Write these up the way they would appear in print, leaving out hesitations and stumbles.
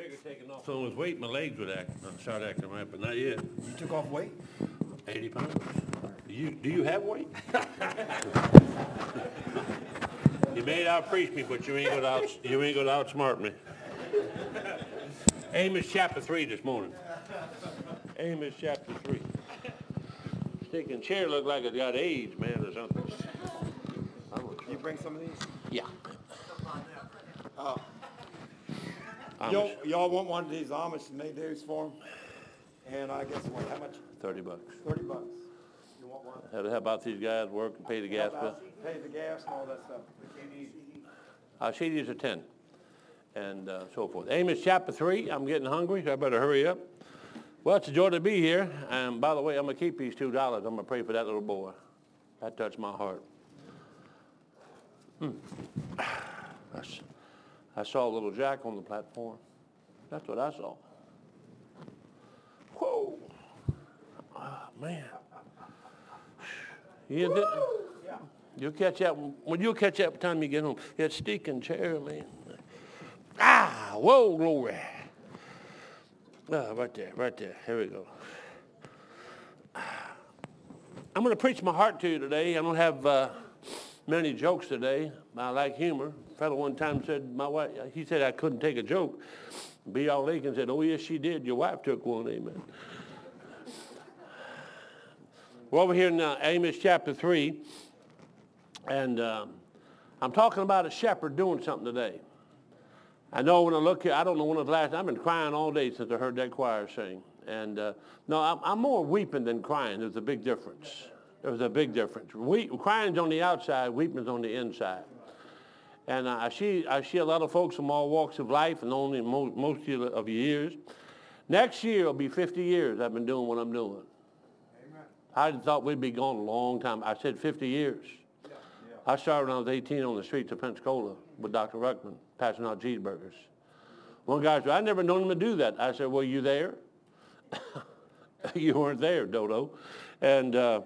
figured taking off some was weight, my legs would start acting right, but not yet. You took off weight? 80 pounds. Do you have weight? You may outpreach me, but you ain't gonna outsmart me. Amos chapter 3 this morning. Amos chapter 3. Sticking chair look like it got AIDS, man, or something. You bring some of these? Yeah. Y'all want one of these Amish and they do for them? And I guess what? How much? $30. $30. You want one? How about these guys work and pay the gas bill? Pay the gas and all that stuff. CDs are 10 and so forth. Amos chapter 3, I'm getting hungry, so I better hurry up. Well, it's a joy to be here. And by the way, I'm going to keep these $2. I'm going to pray for that little boy. That touched my heart. I saw little Jack on the platform. That's what I saw. Whoa. Oh, man. You'll catch that when you'll catch that by the time you get home. It's stinking chair, man. Whoa, glory. Right there. Here we go. I'm going to preach my heart to you today. I don't have many jokes today. I like humor. A fellow one time said, my wife, he said I couldn't take a joke. B.R. Lincoln said, oh, yes, she did. Your wife took one, amen. We're over here in Amos chapter 3, and I'm talking about a shepherd doing something today. I know when I look here, I don't know when it was last. I've been crying all day since I heard that choir sing. And no, I'm more weeping than crying. There's a big difference. There's a big difference. Crying's on the outside, weeping's on the inside. And I see a lot of folks from all walks of life and only most of years. Next year will be 50 years I've been doing what I'm doing. Amen. I thought we'd be gone a long time. I said 50 years. Yeah. I started when I was 18 on the streets of Pensacola with Dr. Ruckman, passing out cheeseburgers. One guy said, I never known him to do that. I said, well, you there? You weren't there, Dodo. And I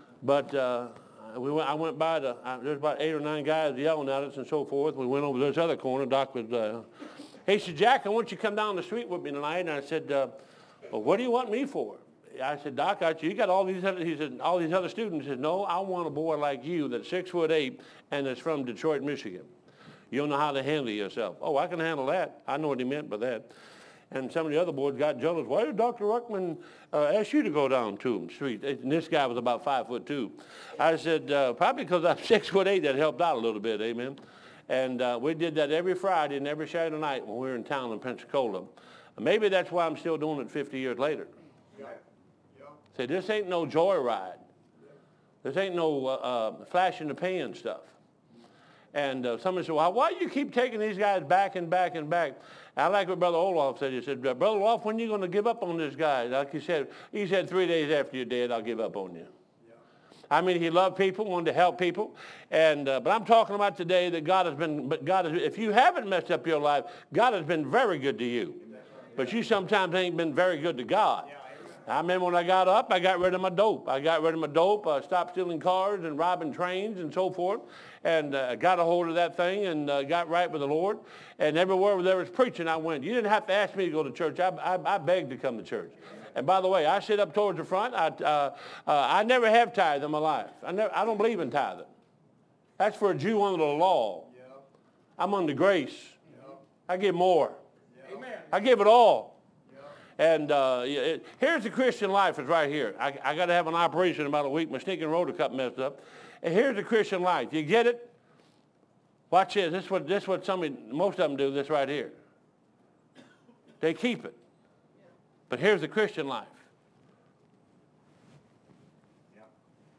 went by there's about 8 or 9 guys yelling at us and so forth. We went over to this other corner. Doc was, he said, Jack, I want you to come down the street with me tonight. And I said, well, what do you want me for? I said, Doc, you got all these other students. He said, no, I want a boy like you that's 6'8" and that's from Detroit, Michigan. You don't know how to handle yourself. Oh, I can handle that. I know what he meant by that. And some of the other boys got jealous. Why did Dr. Ruckman ask you to go down to the street? And this guy was about 5'2". I said, probably because I'm 6'8", that helped out a little bit, amen. And we did that every Friday and every Saturday night when we were in town in Pensacola. Maybe that's why I'm still doing it 50 years later. Yeah. Say, this ain't no joyride. This ain't no flash in the pan stuff. And somebody said, well, why do you keep taking these guys back and back and back? I like what Brother Olaf said. He said, Brother Olaf, when are you going to give up on this guy? Like he said 3 days after you're dead, I'll give up on you. Yeah. I mean, he loved people, wanted to help people. And but I'm talking about today that if you haven't messed up your life, God has been very good to you. But you sometimes ain't been very good to God. Yeah. I remember when I got up, I got rid of my dope. I stopped stealing cars and robbing trains and so forth, and got a hold of that thing and got right with the Lord. And everywhere there was preaching, I went. You didn't have to ask me to go to church. I begged to come to church. And by the way, I sit up towards the front. I never have tithed in my life. I don't believe in tithing. That's for a Jew under the law. Yep. I'm under grace. Yep. I give more. Yep. I give it all. And here's the Christian life. It's right here. I got to have an operation in about a week. My stinking rotor cup messed up. And here's the Christian life. You get it? Watch this. This is what most of them do, this right here. They keep it. But here's the Christian life. Yep.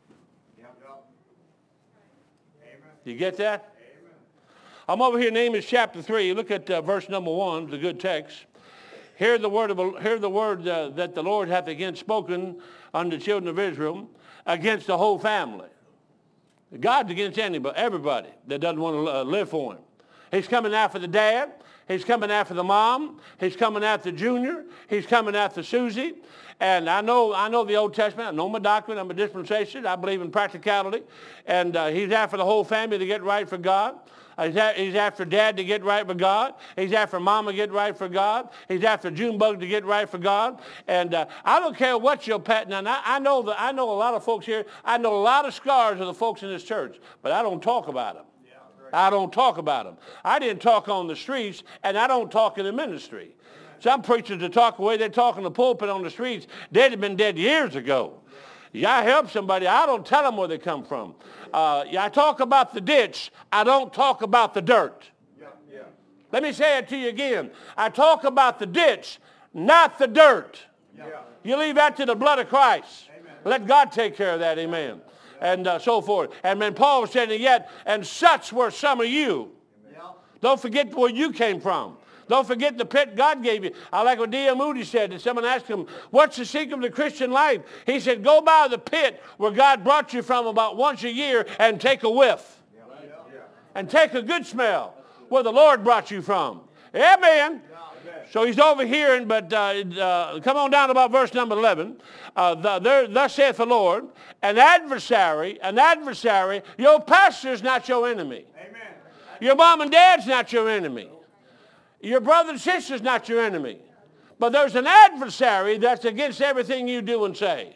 Amen. You get that? Amen. I'm over here in Amos chapter 3. Look at verse number 1. It's a good text. Hear the word that the Lord hath again spoken unto the children of Israel against the whole family. God's against everybody that doesn't want to live for him. He's coming after the dad. He's coming after the mom. He's coming after Junior. He's coming after Susie. And I know the Old Testament. I know my doctrine. I'm a dispensationalist. I believe in practicality. And he's after the whole family to get right for God. He's after Dad to get right with God. He's after Mama to get right for God. He's after Junebug to get right for God. And I don't care what your pet. Now, I know a lot of folks here. I know a lot of scars of the folks in this church, but I don't talk about them. I don't talk about them. I didn't talk on the streets, and I don't talk in the ministry. Some preachers that talk the way they talk in the pulpit on the streets, they'd have been dead years ago. Yeah, I help somebody. I don't tell them where they come from. I talk about the ditch. I don't talk about the dirt. Let me say it to you again. I talk about the ditch, not the dirt. You leave that to the blood of Christ. Amen. Let God take care of that. Amen. And so forth. And then Paul was saying, yet, and such were some of you. Don't forget where you came from. Don't forget the pit God gave you. I like what D.L. Moody said. And someone asked him, what's the secret of the Christian life? He said, go by the pit where God brought you from about once a year and take a whiff. And take a good smell where the Lord brought you from. Amen. So he's over here, but come on down to about verse number 11. Thus saith the Lord, an adversary, your pastor's not your enemy. Amen. Your mom and dad's not your enemy. Your brother and sister's not your enemy. But there's an adversary that's against everything you do and say.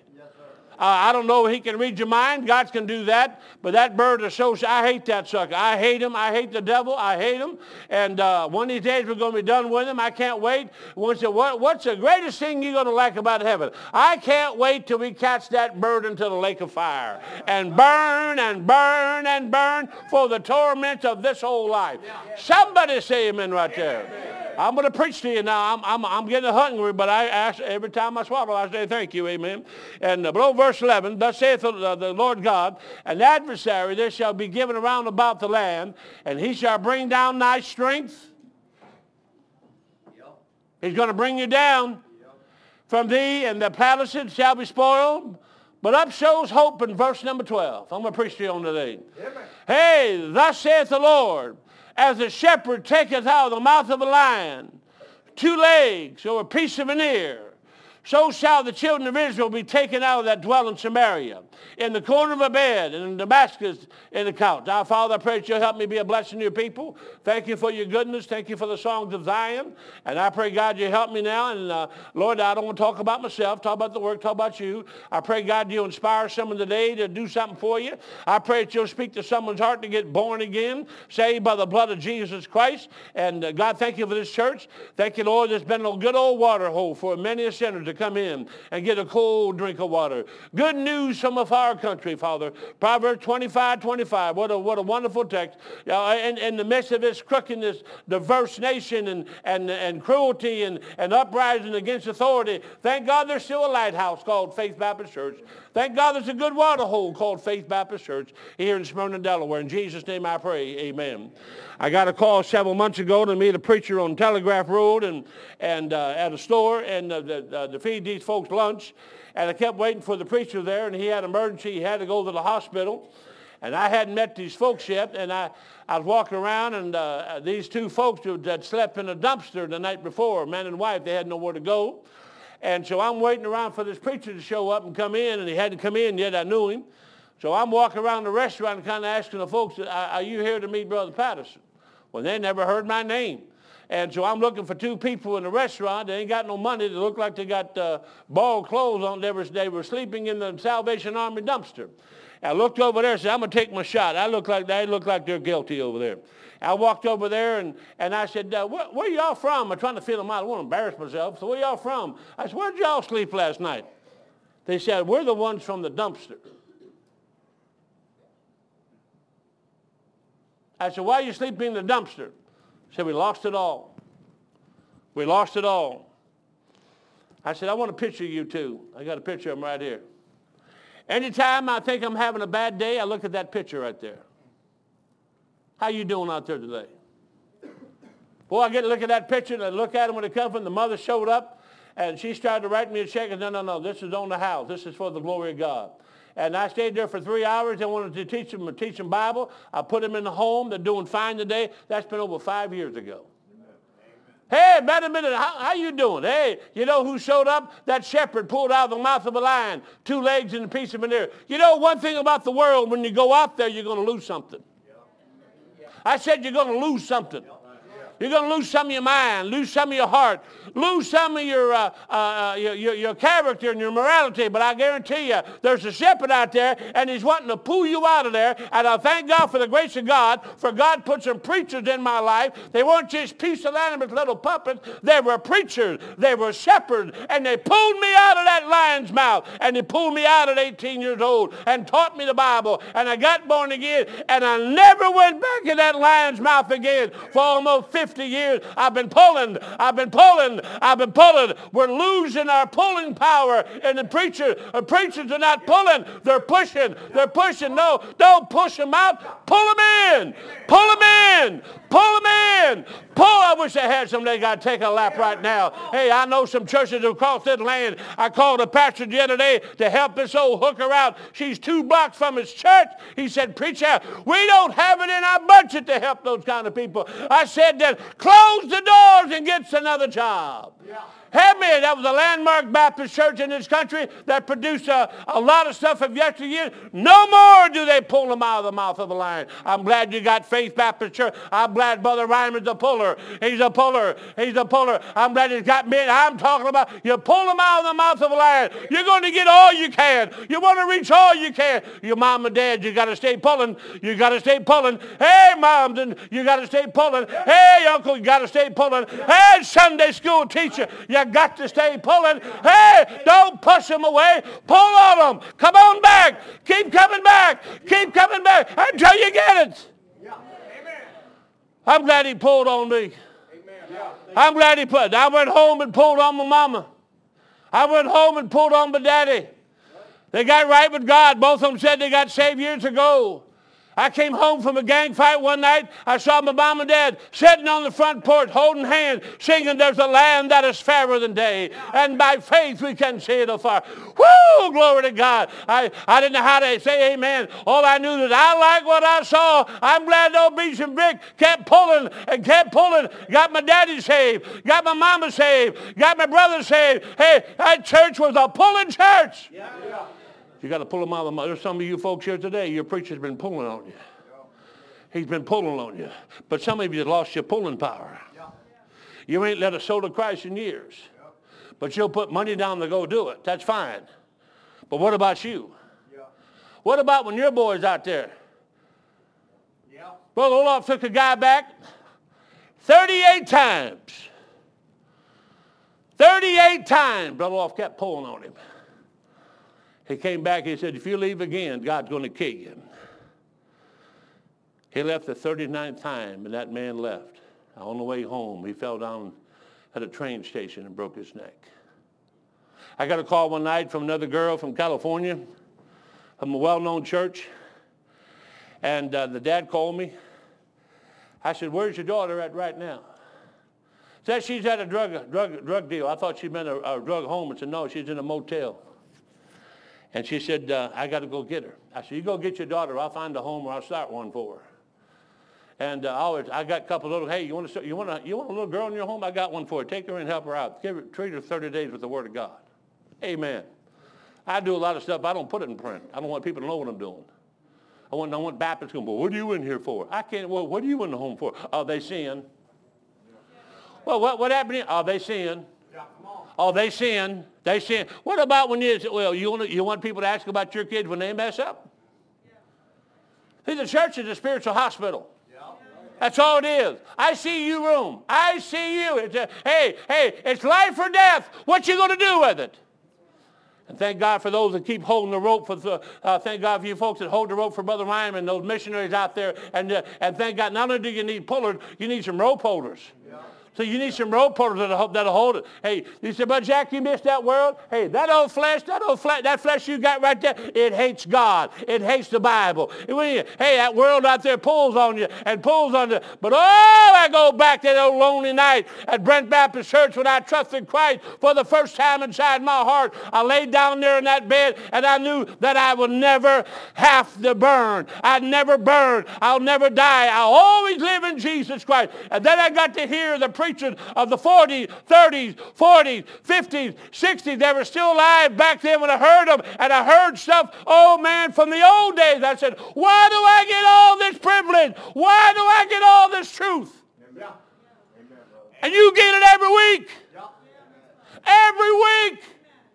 I don't know if he can read your mind. God can do that. But that bird is so, I hate that sucker. I hate him. I hate the devil. I hate him. And one of these days we're going to be done with him. I can't wait. What's the greatest thing you're going to like about heaven? I can't wait till we catch that bird into the lake of fire and burn and burn and burn for the torment of this whole life. Somebody say amen right there. I'm going to preach to you now. I'm getting hungry, but I ask every time I swallow, I say thank you, amen. And below verse 11, thus saith the Lord God, an adversary there shall be given around about the land, and he shall bring down thy strength. He's going to bring you down from thee, and the palaces shall be spoiled. But up shows hope in verse number 12. I'm going to preach to you on today. Amen. Hey, thus saith the Lord, as the shepherd taketh out of the mouth of a lion 2 legs or a piece of an ear, so shall the children of Israel be taken out of that dwell in Samaria, in the corner of a bed, and in Damascus in the couch. Our Father, I pray that you'll help me be a blessing to your people. Thank you for your goodness. Thank you for the songs of Zion. And I pray, God, you help me now. And Lord, I don't want to talk about myself, talk about the work, talk about you. I pray, God, you'll inspire someone today to do something for you. I pray that you'll speak to someone's heart to get born again, saved by the blood of Jesus Christ. And God, thank you for this church. Thank you, Lord, there's been a good old water hole for many a sinner to come in and get a cold drink of water. Good news from a far country, Father. Proverbs 25:25. What a wonderful text. In the midst of this crookedness, diverse nation and cruelty and uprising against authority, thank God there's still a lighthouse called Faith Baptist Church. Thank God there's a good water hole called Faith Baptist Church here in Smyrna, Delaware. In Jesus' name I pray, amen. I got a call several months ago to meet a preacher on Telegraph Road and at a store and to feed these folks lunch. And I kept waiting for the preacher there, and he had an emergency. He had to go to the hospital. And I hadn't met these folks yet, and I was walking around, and these 2 folks that slept in a dumpster the night before, man and wife, they had nowhere to go. And so I'm waiting around for this preacher to show up and come in, and he hadn't come in yet. I knew him. So I'm walking around the restaurant and kind of asking the folks, are you here to meet Brother Patterson? Well, they never heard my name. And so I'm looking for 2 people in the restaurant. They ain't got no money. They look like they got borrowed clothes on. They were sleeping in the Salvation Army dumpster. I looked over there and said, I'm going to take my shot. They look like they're guilty over there. I walked over there and I said, where y'all from? I'm trying to feel them out. I don't want to embarrass myself. So where y'all from? I said, where'd y'all sleep last night? They said, we're the ones from the dumpster. I said, why are you sleeping in the dumpster? He said, we lost it all. We lost it all. I said, I want a picture of you too. I got a picture of them right here. Anytime I think I'm having a bad day, I look at that picture right there. How you doing out there today? Boy, I get to look at that picture and I look at them when they come from. The mother showed up and she started to write me a check. And no, this is on the house. This is for the glory of God. And I stayed there for 3 hours. I wanted to teach them Bible. I put them in the home. They're doing fine today. That's been over 5 years ago. Hey, wait a minute, how you doing? Hey, you know who showed up? That shepherd pulled out of the mouth of a lion, 2 legs and a piece of manure. You know one thing about the world, when you go out there, you're going to lose something. I said you're going to lose something. You're going to lose some of your mind, lose some of your heart, lose some of your character and your morality. But I guarantee you, there's a shepherd out there, and he's wanting to pull you out of there. And I thank God for the grace of God, for God put some preachers in my life. They weren't just piece of animals, little puppets. They were preachers. They were shepherds. And they pulled me out of that lion's mouth. And they pulled me out at 18 years old and taught me the Bible. And I got born again. And I never went back in that lion's mouth again for almost 50 years. I've been pulling. We're losing our pulling power. And the preachers are not pulling. They're pushing. No, don't push them out. Pull them in. I wish I had somebody got to take a lap right now. Hey, I know some churches across this land. I called a pastor the other day to help this old hooker out. She's 2 blocks from his church. He said, preacher, we don't have it in our budget to help those kind of people. I said, then close the doors and get another job. Yeah. Help me. That was a landmark Baptist church in this country that produced a lot of stuff of yesteryear. No more do they pull them out of the mouth of the lion. I'm glad you got Faith Baptist Church. I'm glad Brother Ryman's a puller. He's a puller. I'm glad he's got me. I'm talking about you pull them out of the mouth of a lion. You're going to get all you can. You want to reach all you can. Your mom and dad, you got to stay pulling. Hey, moms, you got to stay pulling. Hey, uncle, you got to stay pulling. Hey, Sunday school teacher, you got to stay pulling. Hey, don't push them away. Pull on them. Come on back. Keep coming back until you get it. Yeah. I'm glad he pulled on me. I'm glad he pulled. I went home and pulled on my mama. I went home and pulled on my daddy. They got right with God. Both of them said they got saved years ago. I came home from a gang fight one night. I saw my mom and dad sitting on the front porch holding hands, singing, there's a land that is fairer than day, and by faith we can see it afar. Woo! Glory to God. I didn't know how to say amen. All I knew is I like what I saw. I'm glad old Bishop Vic kept pulling. Got my daddy saved. Got my mama saved. Got my brother saved. Hey, that church was a pulling church. Yeah. You got to pull them out of the mouth. There's some of you folks here today, your preacher's been pulling on you. He's been pulling on you. But some of you have lost your pulling power. You ain't led a soul to Christ in years. But you'll put money down to go do it. That's fine. But what about you? What about when your boy's out there? Brother Olaf took a guy back 38 times. 38 times. Brother Olaf kept pulling on him. He came back, he said, if you leave again, God's going to kill you. He left the 39th time, and that man left. On the way home, he fell down at a train station and broke his neck. I got a call one night from another girl from California, from a well-known church, and the dad called me. I said, where's your daughter at right now? Said she's at a drug deal. I thought she meant a drug home. I said, no, she's in a motel. And she said, I got to go get her. I said, you go get your daughter. I'll find a home or I'll start one for her. And I got a couple of little, hey, you want a little girl in your home? I got one for her. Take her and help her out. Treat her 30 days with the Word of God. Amen. I do a lot of stuff. I don't put it in print. I don't want people to know what I'm doing. I want Baptists going, well, what are you in here for? I can't, well, what are you in the home for? Oh, they sin. Well, what happened? Oh, they sin. Oh, they sin. They sin. What about when you want people to ask about your kids when they mess up? See, the church is a spiritual hospital. That's all it is. I see you room. I see you. Hey, it's life or death. What you going to do with it? And thank God for those that keep holding the rope. Thank God for you folks that hold the rope for Brother Ryman, those missionaries out there. And thank God, not only do you need pullers, you need some rope holders. So you need some rope holders that'll hold it. Hey, you said, but Jack, you missed that world? Hey, that old flesh you got right there, it hates God. It hates the Bible. Hey, that world out there pulls on you and pulls on you. But I go back to that old lonely night at Brent Baptist Church when I trusted Christ for the first time inside my heart. I laid down there in that bed and I knew that I would never have to burn. I'd never burn. I'll never die. I'll always live in Jesus Christ. And then I got to hear the preachers of the 40s, 30s, 40s, 50s, 60s that were still alive back then when I heard them. And I heard stuff, oh man, from the old days. I said, why do I get all this privilege? Why do I get all this truth? Yeah. And you get it every week. Every week.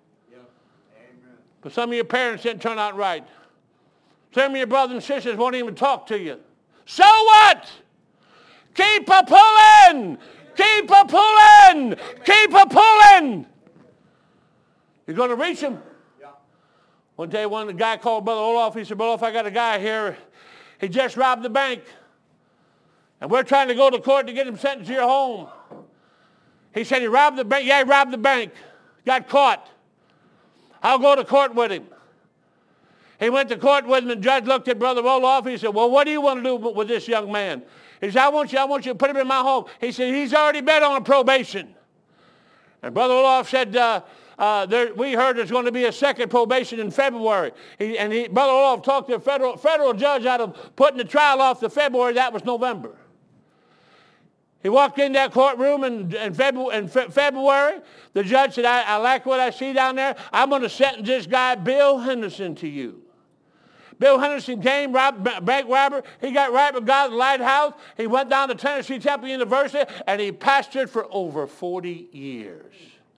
But some of your parents didn't turn out right. Some of your brothers and sisters won't even talk to you. So what? Keep a pulling. Keep a pulling. Keep a pulling. You're going to reach them. One day, one guy called Brother Olaf. He said, Brother Olaf, I got a guy here. He just robbed the bank. And we're trying to go to court to get him sentenced to your home. He said he robbed the bank. Yeah, he robbed the bank. Got caught. I'll go to court with him. He went to court with him, and the judge looked at Brother Olaf. He said, well, what do you want to do with this young man? He said, I want you to put him in my home. He said, he's already been on probation. And Brother Olaf said, we heard there's going to be a second probation in February. Brother Olaf talked to a federal judge out of putting the trial off to February. That was November. He walked in that courtroom in February. The judge said, I like what I see down there. I'm going to sentence this guy, Bill Henderson, to you. Bill Henderson came, bank robber. He got right with God at the lighthouse. He went down to Tennessee Temple University, and he pastored for over 40 years.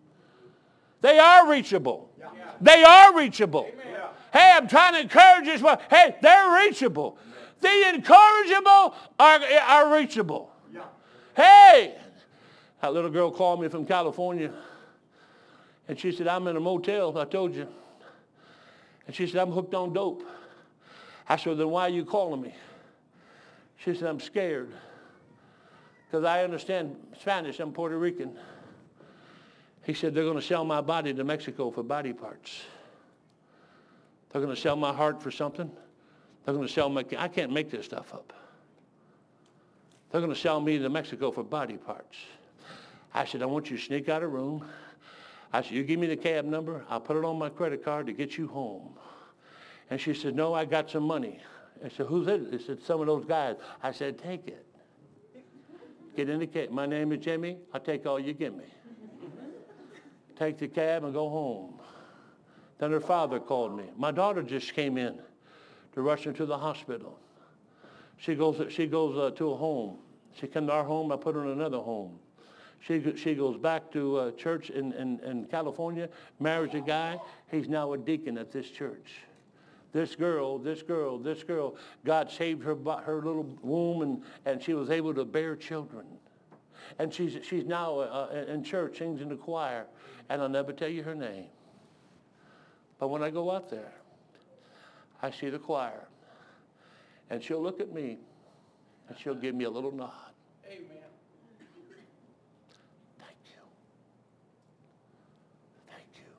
They are reachable. Yeah. They are reachable. Yeah. Hey, I'm trying to encourage you. Hey, they're reachable. The incorrigible are reachable. Yeah. Hey, that little girl called me from California, and she said, I'm in a motel, I told you. And she said, I'm hooked on dope. I said, then why are you calling me? She said, I'm scared. Because I understand Spanish. I'm Puerto Rican. He said, they're going to sell my body to Mexico for body parts. They're going to sell my heart for something. They're going to sell my... I can't make this stuff up. They're going to sell me to Mexico for body parts. I said, I want you to sneak out of the room. I said, you give me the cab number. I'll put it on my credit card to get you home. And she said, no, I got some money. I said, who's it? They said, some of those guys. I said, take it. Get in the cab. My name is Jimmy. I'll take all you give me. Take the cab and go home. Then her father called me. My daughter just came in to rush her to the hospital. She goes to a home. She came to our home. I put her in another home. She goes back to church in California, marries a guy. He's now a deacon at this church. This girl, God saved her little womb, and she was able to bear children. And she's now in church, sings in the choir, and I'll never tell you her name. But when I go out there, I see the choir, and she'll look at me, and she'll give me a little nod. Amen. Thank you. Thank you.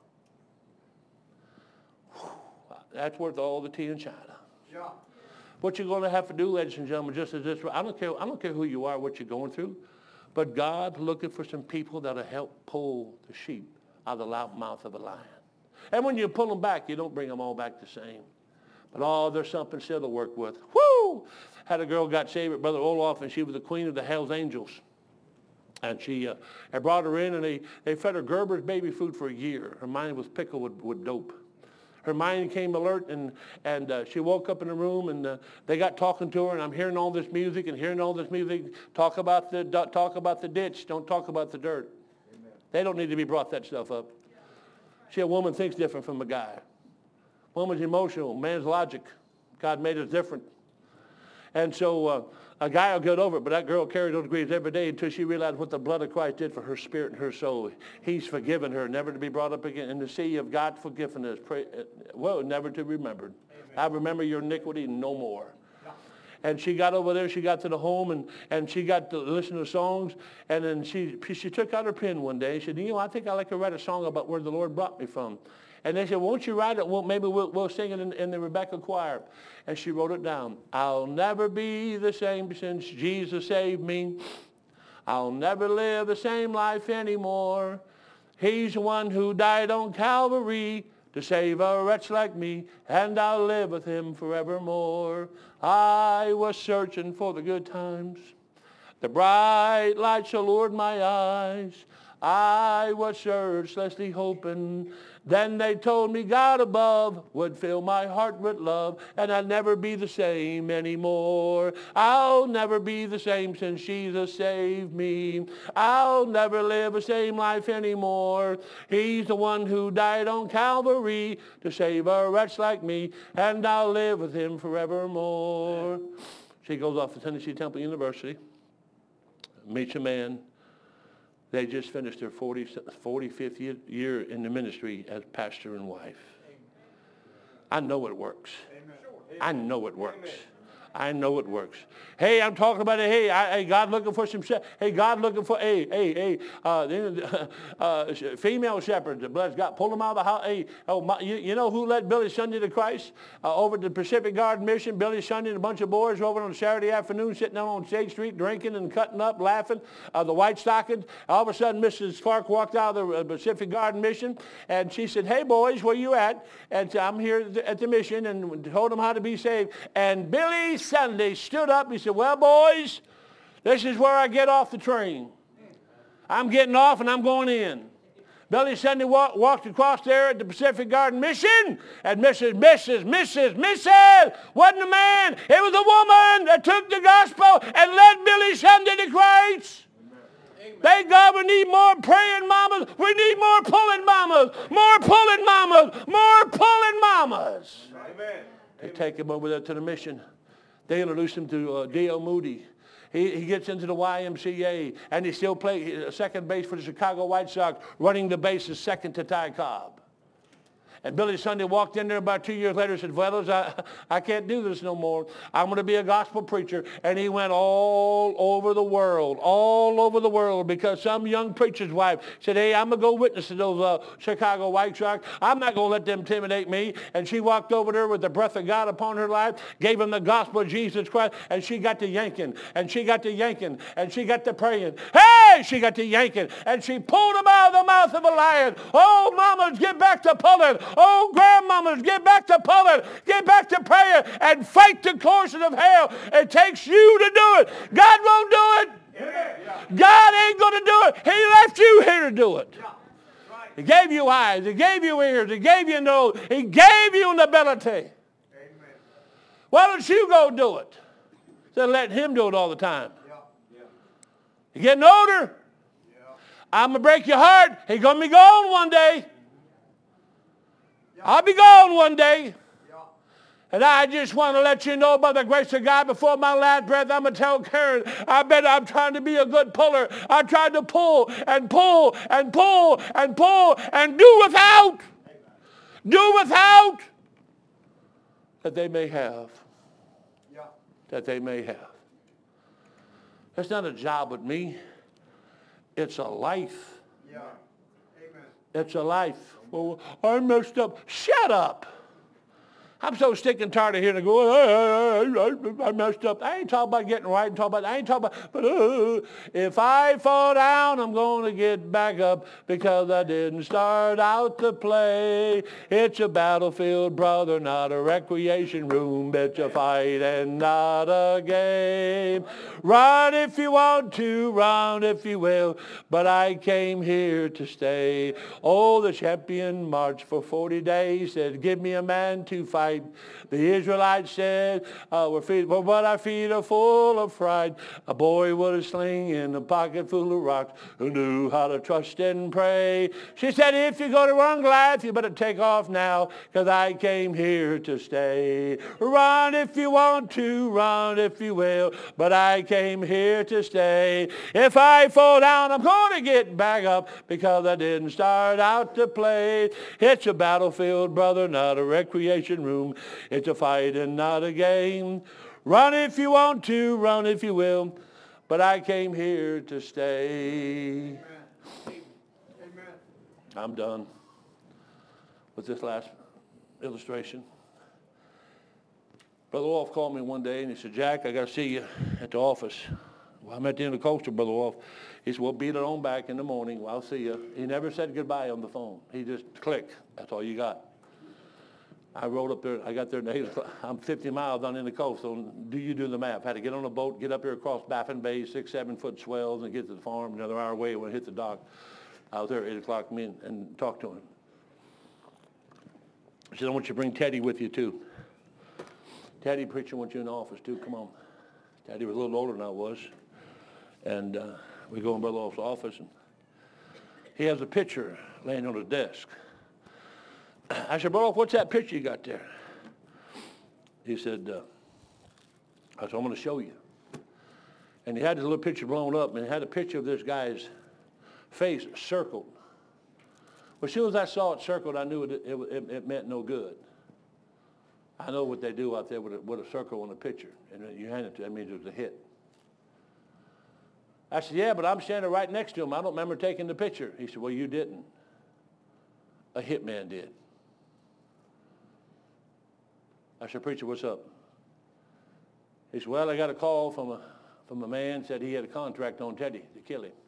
Whew. That's worth all the tea in China. Yeah. What you're going to have to do, ladies and gentlemen, just as this, I don't care who you are, what you're going through, but God's looking for some people that'll help pull the sheep out of the loud mouth of a lion. And when you pull them back, you don't bring them all back the same. But there's something still to work with. Woo! Had a girl got saved at Brother Olaf, and she was the queen of the Hells Angels. And I brought her in, and they fed her Gerber's baby food for a year. Her mind was pickled with dope. Her mind became alert, and she woke up in the room, and they got talking to her, and I'm hearing all this music and hearing all this music. Talk about the ditch. Don't talk about the dirt. Amen. They don't need to be brought that stuff up. See, a woman thinks different from a guy. Woman's emotional. Man's logic. God made us different. And so a guy will get over it, but that girl carried those griefs every day until she realized what the blood of Christ did for her spirit and her soul. He's forgiven her, never to be brought up again. In the sea of God's forgiveness, never to be remembered. Amen. I remember your iniquity no more. Yeah. And she got over there, she got to the home, and she got to listen to songs, and then she took out her pen one day. She said, I think I'd like to write a song about where the Lord brought me from. And they said, won't you write it? Well, maybe we'll sing it in the Rebecca choir. And she wrote it down. I'll never be the same since Jesus saved me. I'll never live the same life anymore. He's the one who died on Calvary to save a wretch like me, and I'll live with him forevermore. I was searching for the good times, The bright lights allured my eyes. I was searchlessly hoping. Then they told me God above would fill my heart with love, and I'll never be the same anymore. I'll never be the same since Jesus saved me. I'll never live the same life anymore. He's the one who died on Calvary to save a wretch like me, and I'll live with him forevermore. She goes off to Tennessee Temple University, meets a man. They just finished their 45th year in the ministry as pastor and wife. I know it works. I know it works. I know it works. Hey, I'm talking about it. Hey, God looking for some. Hey, God looking for. Female shepherds. Bless God. Pull them out of the house. Hey, you know who led Billy Sunday to Christ? Over at the Pacific Garden Mission. Billy Sunday and a bunch of boys were over on a Saturday afternoon, sitting down on State Street, drinking and cutting up, laughing. The White Stockings. All of a sudden, Mrs. Clark walked out of the Pacific Garden Mission, and she said, "Hey, boys, where you at?" And I'm here at the mission, and told them how to be saved. And Billy Sunday stood up and he said, "Well, boys, this is where I get off the train. I'm getting off and I'm going in." Billy Sunday walked across there at the Pacific Garden Mission, and Mrs. wasn't a man. It was a woman that took the gospel and led Billy Sunday to Christ. Amen. Thank God we need more praying mamas. We need more pulling mamas. More pulling mamas. More pulling mamas. Amen. They take him over there to the mission. They introduced him to D.L. Moody. He gets into the YMCA, and he still plays second base for the Chicago White Sox, running the bases second to Ty Cobb. And Billy Sunday walked in there about 2 years later and said, "Fellas, I can't do this no more. I'm going to be a gospel preacher." And he went all over the world, because some young preacher's wife said, "Hey, I'm going to go witness to those Chicago White Sox. I'm not going to let them intimidate me." And she walked over there with the breath of God upon her life, gave him the gospel of Jesus Christ, and she got to yanking, and she got to yanking, and she got to praying. Hey, she got to yanking, and she pulled him out of the mouth of a lion. Oh, mamas, get back to pulling. Oh, grandmamas, get back to pulling. Get back to praying and fight the courses of hell. It takes you to do it. God won't do it. God ain't going to do it. He left you here to do it. He gave you eyes. He gave you ears. He gave you nose. He gave you an ability. Why don't you go do it? Instead of letting him do it all the time. You're getting older. I'm going to break your heart. He's going to be gone one day. I'll be gone one day. And I just want to let you know, by the grace of God, before my last breath, I'm going to tell Karen, I'm trying to be a good puller. I tried to pull and pull and pull and pull and do without. Do without. That they may have. That they may have. It's not a job with me. It's a life. It's a life. Well, I messed up. Shut up. I'm so sick and tired of hearing it go, I messed up. I ain't talking about getting right. I ain't talking about, but if I fall down, I'm going to get back up, because I didn't start out to play. It's a battlefield, brother, not a recreation room. It's a fight and not a game. Run if you want to, run if you will, but I came here to stay. Oh, the champion marched for 40 days, said, "Give me a man to fight." The Israelites said, but our feet are full of fright. A boy with a sling and a pocket full of rocks, who knew how to trust and pray. She said, "If you're going to run Goliath, you better take off now, because I came here to stay. Run if you want to, run if you will, but I came here to stay. If I fall down, I'm going to get back up, because I didn't start out to play. It's a battlefield, brother, not a recreation room. It's a fight and not a game. Run if you want to, run if you will, but I came here to stay." Amen. I'm done with this last illustration. Brother Wolf called me one day and he said, "Jack, I got to see you at the office." Well, I'm at the Intercoastal, Brother Wolf. He said, "We'll beat it on back in the morning. Well, I'll see you." He never said goodbye on the phone. He just click. That's all you got. I rode up there. I got there at 8 o'clock. I'm 50 miles down in the coast, so you do the math. Had to get on a boat, get up here across Baffin Bay, 6-7 foot swells, and get to the farm. Another hour away when I hit the dock. I was there at 8 o'clock and talked to him. I said, I want you to bring Teddy with you, too. Teddy, preacher, wants you in the office, too. Come on. Teddy was a little older than I was. And we go in Brother Olaf's office, and he has a picture laying on his desk. I said, Brother Olaf, what's that picture you got there? He said, I said, I'm going to show you. And he had this little picture blown up, and he had a picture of this guy's face circled. Well, as soon as I saw it circled, I knew it meant no good. I know what they do out there with a circle on a picture, and you hand it to them, that means it was a hit. I said, yeah, but I'm standing right next to him. I don't remember taking the picture. He said, well, you didn't. A hitman did. I said, preacher, what's up? He said, well, I got a call from a man, said he had a contract on Teddy to kill him.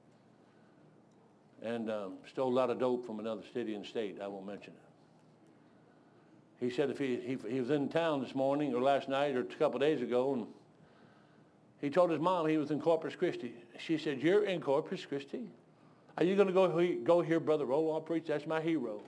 And stole a lot of dope from another city and state. I won't mention it. He said if he was in town this morning or last night or a couple of days ago, and he told his mom he was in Corpus Christi. She said, you're in Corpus Christi? Are you going to go hear Brother Roloff preach? That's my hero.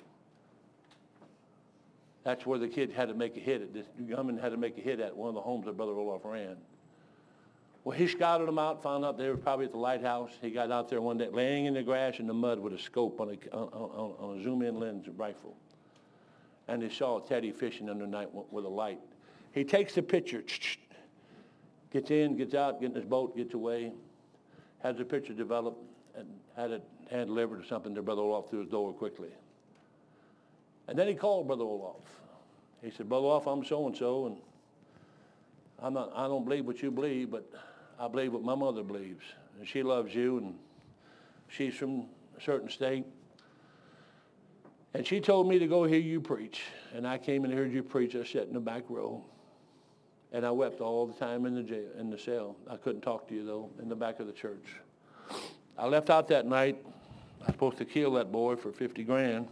That's where the kid had to make a hit at. This gunman had to make a hit at one of the homes that Brother Roloff ran. Well, he scouted them out, found out they were probably at the lighthouse. He got out there one day, laying in the grass in the mud with a scope on a zoom-in lens rifle. And he saw Teddy fishing under the night with a light. He takes the picture, gets in, gets out, gets in his boat, gets away, has the picture developed, and had it hand-delivered or something to Brother Olaf through his door quickly. And then he called Brother Olaf. He said, Brother Olaf, I'm so-and-so, and I don't believe what you believe, but I believe what my mother believes. And she loves you, and she's from a certain state. And she told me to go hear you preach. And I came and heard you preach. I sat in the back row. And I wept all the time in the cell. I couldn't talk to you, though, in the back of the church. I left out that night. I was supposed to kill that boy for $50,000.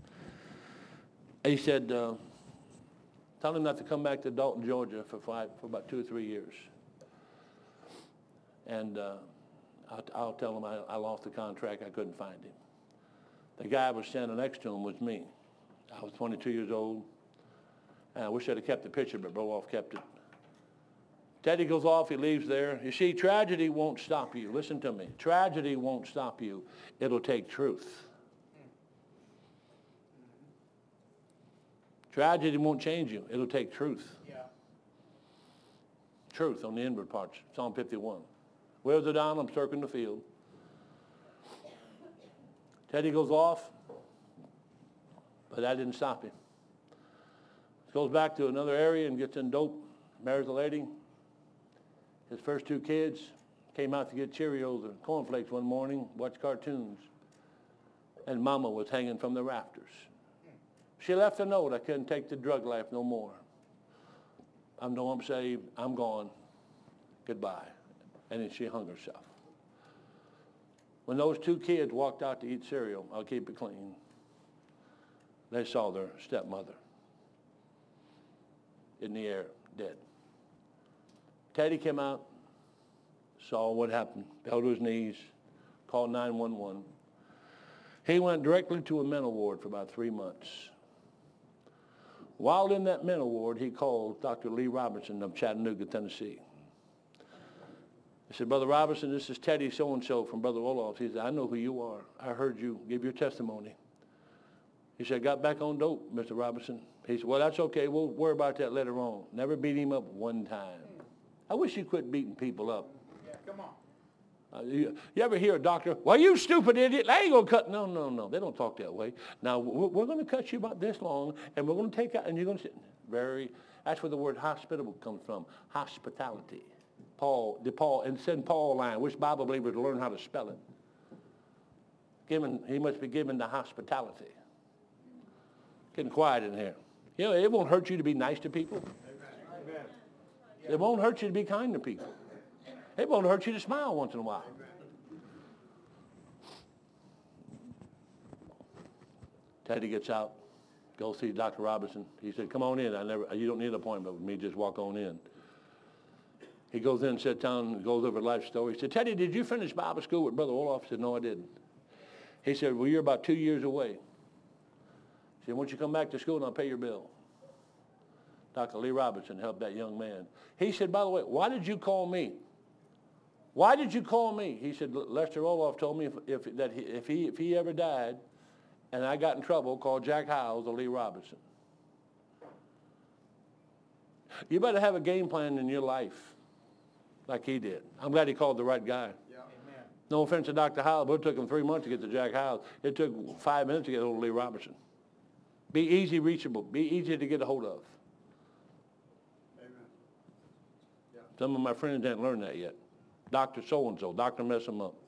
He said, tell him not to come back to Dalton, Georgia for about 2 or 3 years. And I'll tell him I lost the contract. I couldn't find him. The guy was standing next to him was me. I was 22 years old. And I wish I'd have kept the picture, but Roloff kept it. Teddy goes off. He leaves there. You see, tragedy won't stop you. Listen to me. Tragedy won't stop you. It'll take truth. Tragedy won't change you. It'll take truth. Yeah. Truth on the inward parts. Psalm 51. Wheels are down, I'm circling the field. Teddy goes off, but that didn't stop him. Goes back to another area and gets in dope, marries a lady. His first 2 kids came out to get Cheerios or cornflakes one morning, watch cartoons. And Mama was hanging from the rafters. She left a note, I couldn't take the drug life no more. I know I'm saved, I'm gone, goodbye. And then she hung herself. When those 2 kids walked out to eat cereal, I'll keep it clean, they saw their stepmother in the air, dead. Teddy came out, saw what happened, fell to his knees, called 911. He went directly to a mental ward for about 3 months. While in that mental ward, he called Dr. Lee Robinson of Chattanooga, Tennessee. He said, Brother Robinson, this is Teddy so-and-so from Brother Olaf. He said, I know who you are. I heard you give your testimony. He said, I got back on dope, Mr. Robinson. He said, well, that's okay. We'll worry about that later on. Never beat him up one time. I wish you quit beating people up. Yeah, come on. You ever hear a doctor, well, you stupid idiot, they ain't going to cut. No. They don't talk that way. Now, we're going to cut you about this long, and we're going to take out, and you're going to sit. That's where the word hospitable comes from, hospitality. And St. Paul line, which Bible believers learn how to spell it. He must be given the hospitality. Getting quiet in here. You know, it won't hurt you to be nice to people. Amen. It won't hurt you to be kind to people. It won't hurt you to smile once in a while. Teddy gets out. Go see Dr. Robinson. He said, come on in. You don't need an appointment with me. Just walk on in. He goes in, sits down, and goes over life story. He said, Teddy, did you finish Bible school with Brother Olaf? I said, no, I didn't. He said, well, you're about 2 years away. He said, why don't you come back to school and I'll pay your bill? Dr. Lee Robinson helped that young man. He said, by the way, why did you call me? Why did you call me? He said, Lester Olaf told me if he ever died and I got in trouble, call Jack Howes or Lee Robinson. You better have a game plan in your life like he did. I'm glad he called the right guy. Yeah. Amen. No offense to Dr. Howes, but it took him 3 months to get to Jack Howes. It took 5 minutes to get hold of Lee Robinson. Be easy reachable. Be easy to get a hold of. Amen. Yeah. Some of my friends haven't learned that yet. Dr. So-and-so, Dr. Mess them up.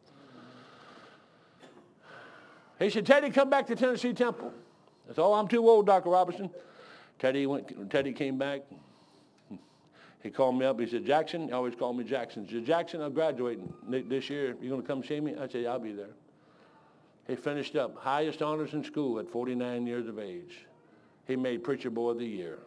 He said, Teddy, come back to Tennessee Temple. I said, oh, I'm too old, Dr. Robinson. Teddy came back. He called me up. He said, Jackson, he always called me Jackson. He said, Jackson, I'm graduating this year. You going to come see me? I said, yeah, I'll be there. He finished up highest honors in school at 49 years of age. He made Preacher Boy of the Year.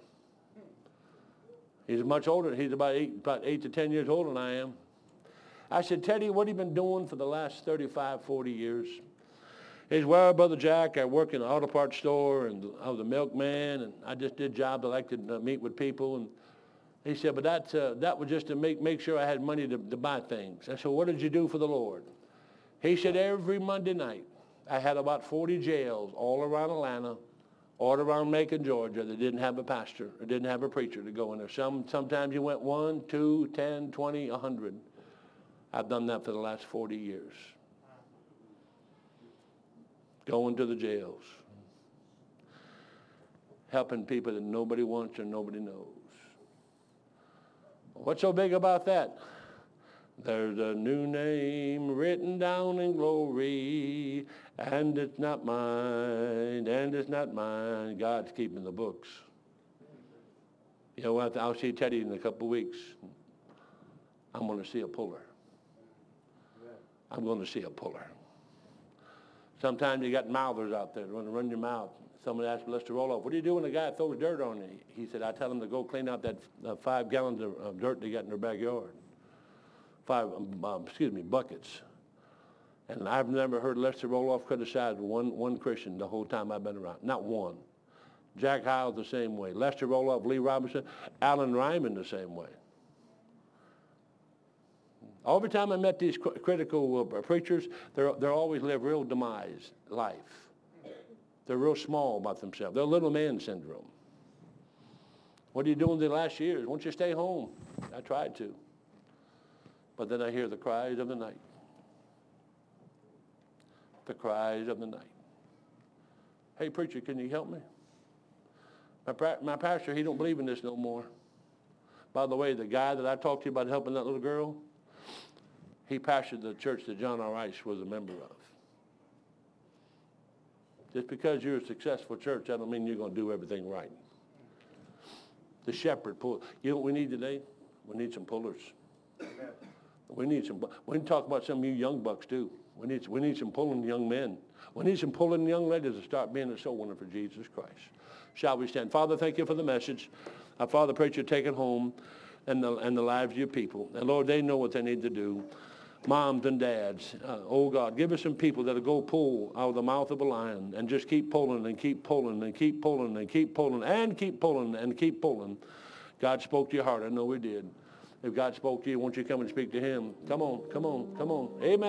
He's much older. He's about 8 to 10 years older than I am. I said, Teddy, what have you been doing for the last 35, 40 years? He said, well, Brother Jack, I work in an auto parts store, and I was a milkman, and I just did jobs. I like to meet with people. And he said, but that was just to make sure I had money to buy things. I said, what did you do for the Lord? He said, every Monday night, I had about 40 jails all around Atlanta, all around Macon, Georgia, that didn't have a pastor or didn't have a preacher to go in there. Sometimes you went 1, 2, 10, 20, 100. I've done that for the last 40 years. Going to the jails. Helping people that nobody wants or nobody knows. What's so big about that? There's a new name written down in glory, and it's not mine, and it's not mine. God's keeping the books. You know what? I'll see Teddy in a couple of weeks. I'm going to see a puller. I'm going to see a puller. Sometimes you got mouthers out there want to run your mouth. Someone asked Lester Roloff, what do you do when a guy throws dirt on you? He said, I tell him to go clean out that 5 gallons of dirt they got in their backyard. Buckets. And I've never heard Lester Roloff criticize one Christian the whole time I've been around. Not one. Jack Howes the same way. Lester Roloff, Lee Robinson, Alan Ryman the same way. Every time I met these critical preachers, they always live real demise life. They're real small about themselves. They're little man syndrome. What are you doing the last years? Why don't you stay home? I tried to. But then I hear the cries of the night. The cries of the night. Hey, preacher, can you help me? My pastor, he don't believe in this no more. By the way, the guy that I talked to you about helping that little girl, he pastored the church that John R. Rice was a member of. Just because you're a successful church, that don't mean you're going to do everything right. The shepherd pull. You know what we need today? We need some pullers. We need to talk about some of you young bucks too. We need some pulling young men. We need some pulling young ladies to start being a soul winner for Jesus Christ. Shall we stand? Father, thank you for the message. Father, pray that you take it home and the lives of your people. And Lord, they know what they need to do. Moms and dads, oh God, give us some people that'll go pull out of the mouth of a lion and just keep pulling and keep pulling and keep pulling and keep pulling and keep pulling and keep pulling. God spoke to your heart. I know he did. If God spoke to you, won't you come and speak to him? Come on, come on, come on. Amen.